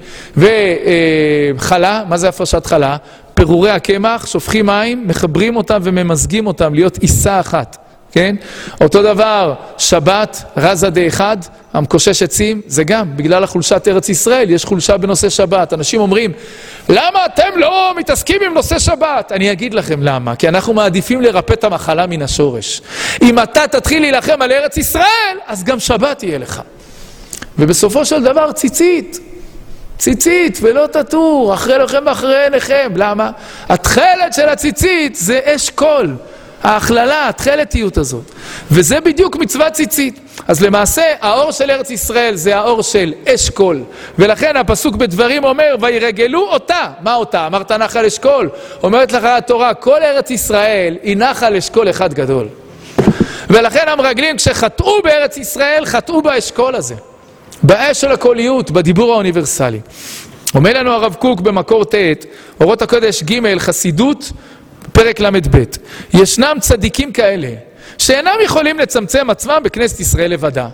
וחלה, מה זה הפרשת חלה? פירורי הקמח, שופכים מים, מחברים אותם וממזגים אותם להיות עיסה אחת. כן? אותו דבר, שבת, רזה די אחד, המקושש עצים, זה גם, בגלל החולשת ארץ ישראל, יש חולשה בנושא שבת. אנשים אומרים, למה אתם לא מתעסקים עם נושא שבת? אני אגיד לכם למה, כי אנחנו מעדיפים לרפא את המחלה מן השורש. אם אתה תתחיל להילחם על ארץ ישראל, אז גם שבת יהיה לך. ובסופו של דבר, ציצית. ציצית ולא תטור, אחרי לכם ואחרי עיניכם. למה? התחלת של הציצית זה אש קול. ההכללה, התחלתיות הזאת. וזה בדיוק מצוות ציצית. אז למעשה, האור של ארץ ישראל זה האור של אשכול. ולכן הפסוק בדברים אומר, וירגלו אותה. מה אותה? אמרת נחל אשכול. אומרת לך התורה, כל ארץ ישראל היא נחל אשכול אחד גדול. ולכן המרגלים, כשחטאו בארץ ישראל, חטאו באשכול הזה. באש של הקוליות, בדיבור האוניברסלי. אומר לנו הרב קוק במקור ת', אורות הקודש ג' חסידות, פרק למד ב', ישנם צדיקים כאלה שאינם יכולים לצמצם עצמם בכנסת ישראל לבדה.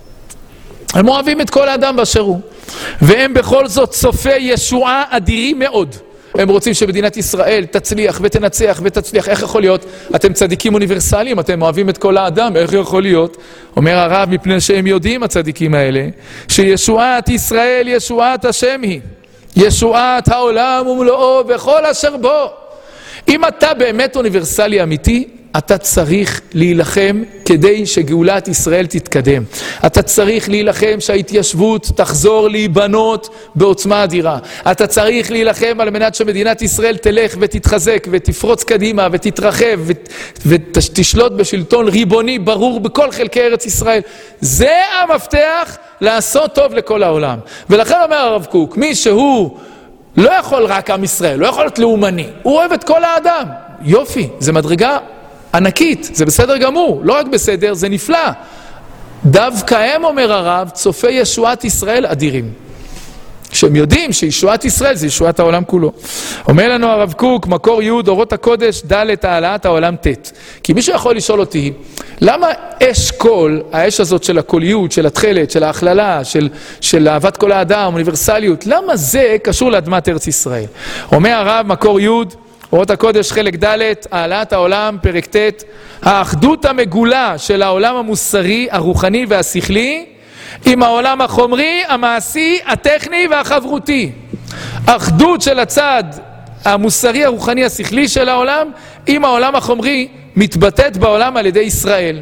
הם אוהבים את כל האדם באשר הוא, והם בכל זאת צופי ישועה אדירים מאוד. הם רוצים שמדינת ישראל תצליח ותנצח ותצליח. איך יכול להיות? אתם צדיקים אוניברסליים, אתם אוהבים את כל האדם, איך יכול להיות? אומר הרב, מפני שהם יודעים הצדיקים האלה, שישועת ישראל ישועת השם היא, ישועת העולם ומלואו וכל אשר בו. אם אתה באמת אוניברסלי אמיתי, אתה צריך להילחם כדי שגאולת ישראל תתקדם. אתה צריך להילחם שההתיישבות תחזור להיבנות בעוצמה אדירה. אתה צריך להילחם על מנת שמדינת ישראל תלך ותתחזק ותפרוץ קדימה ותתרחב ותשלוט בשלטון ריבוני ברור בכל חלקי ארץ ישראל. זה המפתח לעשות טוב לכל העולם. ולכן אומר הרב קוק, מי שהוא לא יכול רק עם ישראל, לא יכול להיות לאומני, הוא אוהב את כל האדם. יופי, זה מדרגה ענקית, זה בסדר גמור, לא רק בסדר, זה נפלא. דווקא הם, אומר הרב, צופי ישועת ישראל אדירים. שהם יודעים שישועת ישראל זה ישועת העולם כולו. אומר לנו הרב קוק, מקור י' אורות הקודש, ד' העלאת העולם ת'. כי מישהו יכול לשאול אותי, למה אש קול, האש הזאת של הקוליות, של התחלת, של ההכללה, של, של אהבת כל האדם, אוניברסליות, למה זה קשור לאדמת ארץ ישראל? אומר הרב, מקור י' אורות הקודש חלק ד', העלאת העולם, פרק ט', האחדות המגולה של העולם המוסרי, הרוחני והשכלי, עם העולם החומרי, המעשי, הטכני והחברותי. אחדות של הצד המוסרי, הרוחני, השכלי של העולם, עם העולם החומרי, מתבטאת בעולם על ידי ישראל.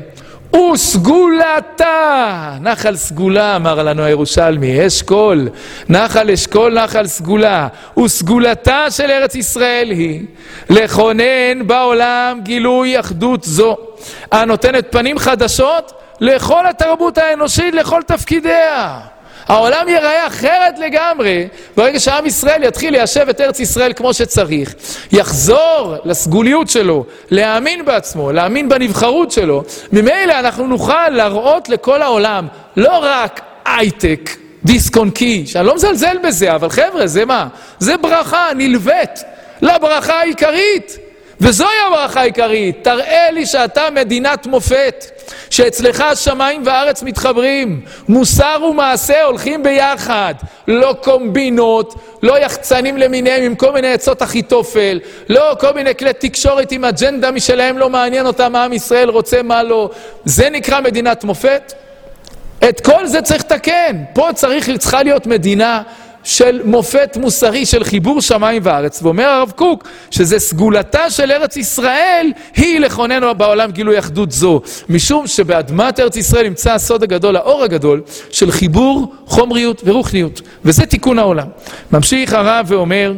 וסגולתה, נחל סגולה, אמר לנו הירושלמי, אשכול, נחל אשכול, נחל סגולה. וסגולתה של ארץ ישראל היא לכונן בעולם גילוי אחדות זו, הנותנת פנים חדשות לכל התרבות האנושית, לכל תפקידיה. העולם ייראה אחרת לגמרי ברגע שעם ישראל יתחיל ליישב את ארץ ישראל כמו שצריך, יחזור לסגוליות שלו, להאמין בעצמו, להאמין בנבחרות שלו. ממילא אנחנו נוכל להראות לכל העולם לא רק הייטק, דיסק און קי, שאני לא מזלזל בזה, אבל חבר'ה, זה מה? זה ברכה נלווית לברכה העיקרית, וזוהי הברכה העיקרית. תראה לי שאתה מדינת מופת, שאצלך השמיים והארץ מתחברים, מוסר ומעשה הולכים ביחד, לא קומבינות, לא יחצנים למיניהם עם כל מיני עצות אחיתופל, לא כל מיני כלי תקשורת עם אג'נדה משלהם, לא מעניין אותם מה עם ישראל רוצה מה לא. זה נקרא מדינת מופת? את כל זה צריך לתקן. פה צריך, צריכה להיות מדינה של מופת מוסרי, של חיבור שמיים וארץ. ואומר הרב קוק שזה סגולתה של ארץ ישראל היא לכונן בעולם גילוי אחדות זו, משום שבאדמת ארץ ישראל נמצא הסוד הגדול, האור הגדול של חיבור חומריות ורוחניות, וזה תיקון העולם. ממשיך הרב ואומר,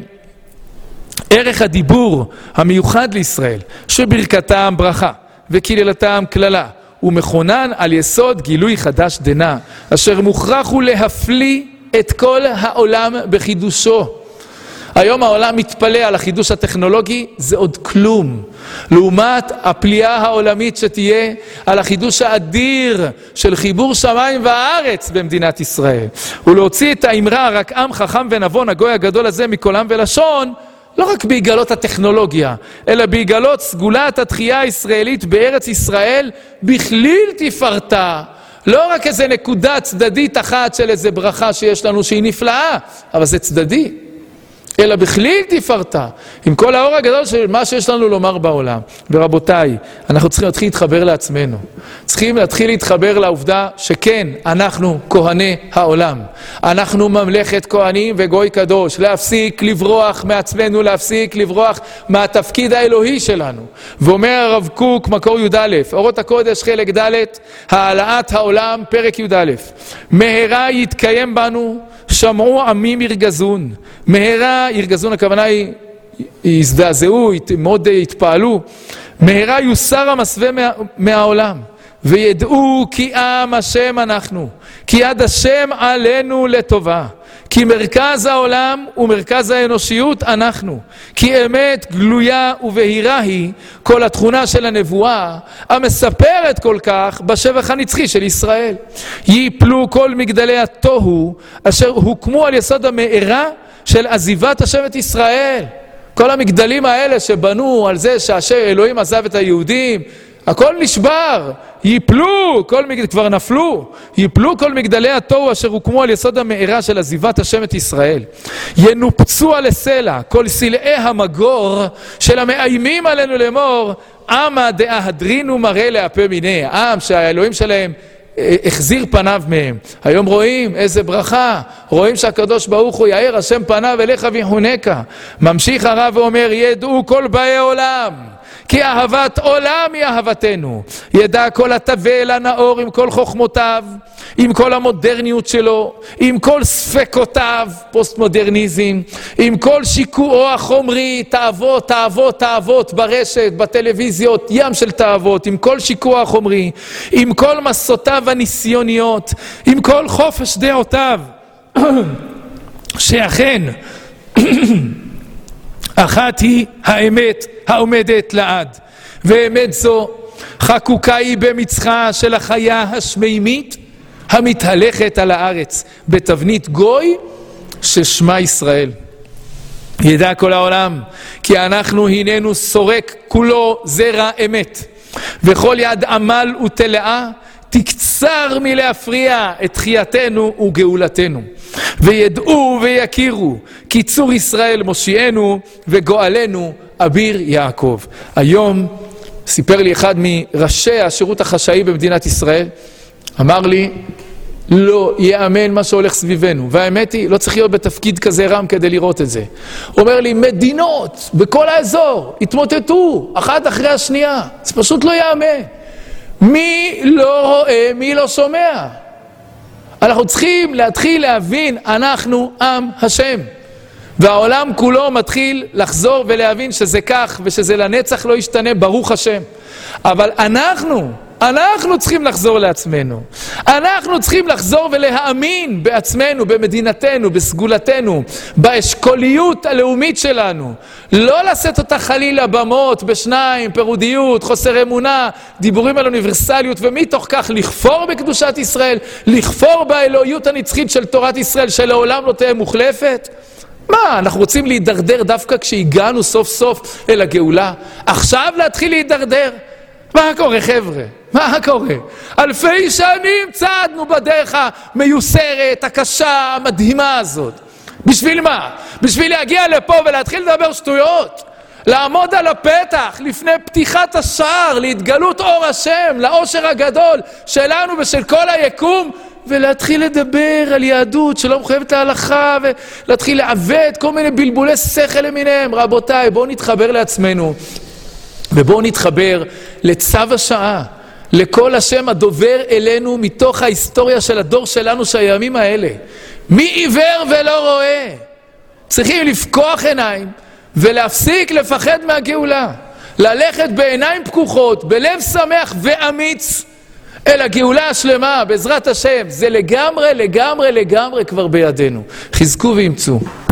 ערך הדיבור המיוחד לישראל, שברכתם ברכה וקללתם קללה, הוא מכונן על יסוד גילוי חדש דנה, אשר מוכרח הוא להפליא את כל העולם בחידושו. היום העולם מתפלא על החידוש הטכנולוגי, זה עוד כלום לעומת הפליאה העולמית שתהיה על החידוש האדיר של חיבור שמיים והארץ במדינת ישראל. ולהוציא את האמרה רק עם חכם ונבון הגוי הגדול הזה מכל עם ולשון, לא רק בהגלות הטכנולוגיה, אלא בהגלות סגולת התחייה הישראלית בארץ ישראל בכליל תפארתה. לא רק איזה נקודה צדדית אחת של איזה ברכה שיש לנו שהיא נפלאה, אבל זה צדדי, אלא בכליל תפארתה, עם כל האור הגדול של מה שיש לנו לומר בעולם. ורבותיי, אנחנו צריכים להתחיל להתחבר לעצמנו. צריכים להתחיל להתחבר לעובדה שכן, אנחנו כהני העולם. אנחנו ממלכת כהנים וגוי קדוש. להפסיק לברוח מעצמנו, להפסיק לברוח מהתפקיד האלוהי שלנו. ואומר הרב קוק, מקור י' א', אורות הקודש חלק ד', העלאת העולם, פרק י' א', מהרה יתקיים בנו, שמעו עמים ירגזון. מהרה, ירגזון הכוונה היא, יזדעזעו, מאוד יתפעלו. מהרה יוסר המסווה מה, מהעולם, וידעו כי עם השם אנחנו, כי יד השם עלינו לטובה, כי מרכז העולם ומרכז האנושיות אנחנו, כי אמת גלויה ובהירה היא כל התכונה של הנבואה המספרת כל כך בשבח הנצחי של ישראל. ייפלו כל מגדלי התוהו אשר הוקמו על יסוד המארה של עזיבת השם את ישראל. כל המגדלים האלה שבנו על זה שאלוהים עזב את היהודים, הכל נשבר, ייפלו, כל מגדל, כבר נפלו, ייפלו כל מגדלי התוהו אשר הוקמו על יסוד המארה של עזיבת השם את ישראל. ינופצו על הסלע כל סלעי המגור של המאיימים עלינו לאמור, עמה דאהדרינו מראה להפה מיני, עם שהאלוהים שלהם החזיר פניו מהם. היום רואים איזה ברכה, רואים שהקדוש ברוך הוא יאיר השם פניו אליך ויחונקה. ממשיך הרב ואומר, ידעו כל באי עולם כי אהבת עולם היא אהבתנו. ידע כל התבל הנאור עם כל חוכמותיו, עם כל המודרניות שלו, עם כל ספקותיו, פוסט מודרניזם, עם כל שיקועו החומרי, תאוות, תאוות, תאוות ברשת, בטלוויזיות, ים של תאוות, עם כל שיקוע החומרי, עם כל מסותיו הניסיוניות, עם כל חופש דעותיו, שאכן אחת היא האמת העומדת לעד, ואמת זו חקוקה היא במצחה של החיה השמימית המתהלכת על הארץ בתבנית גוי ששמה ישראל. ידע כל העולם כי אנחנו הננו סורק כולו זרע אמת, וכל יד עמל ותלאה תקצר מלהפריע את תחייתנו וגאולתנו. וידעו ויכירו כי צור ישראל מושיענו וגואלנו אביר יעקב. היום סיפר לי אחד מראשי השירות החשאי במדינת ישראל, אמר לי, לא יאמן מה שהולך סביבנו, והאמת היא, לא צריך להיות בתפקיד כזה רם כדי לראות את זה. הוא אומר לי, מדינות בכל האזור התמוטטו אחת אחרי השנייה, זה פשוט לא יאמן. מי לא רואה, מי לא שומע? אנחנו צריכים להתחיל להבין, אנחנו עם השם, והעולם כולו מתחיל לחזור ולהבין שזה כך ושזה לנצח לא ישתנה, ברוך השם. אבל אנחנו אנחנו צריכים לחזור לעצמנו, אנחנו צריכים לחזור ולהאמין בעצמנו, במדינתנו, בסגולתנו, באשכוליות הלאומית שלנו, לא לשאת אותה חלילה במות, בשניים, פירודיות, חוסר אמונה, דיבורים על אוניברסליות, ומתוך כך לכפור בקדושת ישראל, לכפור באלוהיות הנצחית של תורת ישראל שלעולם לא תהיה מוחלפת. מה, אנחנו רוצים להידרדר דווקא כשהגענו סוף סוף אל הגאולה? עכשיו להתחיל להידרדר? מה קורה חבר'ה? מה קורה? אלפי שנים צעדנו בדרך המיוסרת, הקשה, המדהימה הזאת. בשביל מה? בשביל להגיע לפה ולהתחיל לדבר שטויות? לעמוד על הפתח לפני פתיחת השער, להתגלות אור השם, לאושר הגדול שלנו ושל כל היקום, ולהתחיל לדבר על יהדות שלא מחויבת להלכה, ולהתחיל לעוות כל מיני בלבולי שכל למיניהם. רבותיי, בואו נתחבר לעצמנו, ובואו נתחבר לצו השעה, לכל השם הדובר אלינו מתוך ההיסטוריה של הדור שלנו שהימים האלה. מי עיוור ולא רואה? צריכים לפקוח עיניים ולהפסיק לפחד מהגאולה, ללכת בעיניים פקוחות, בלב שמח ואמיץ אל הגאולה השלמה בעזרת השם. זה לגמרי לגמרי לגמרי כבר בידינו. חזקו ואמצו.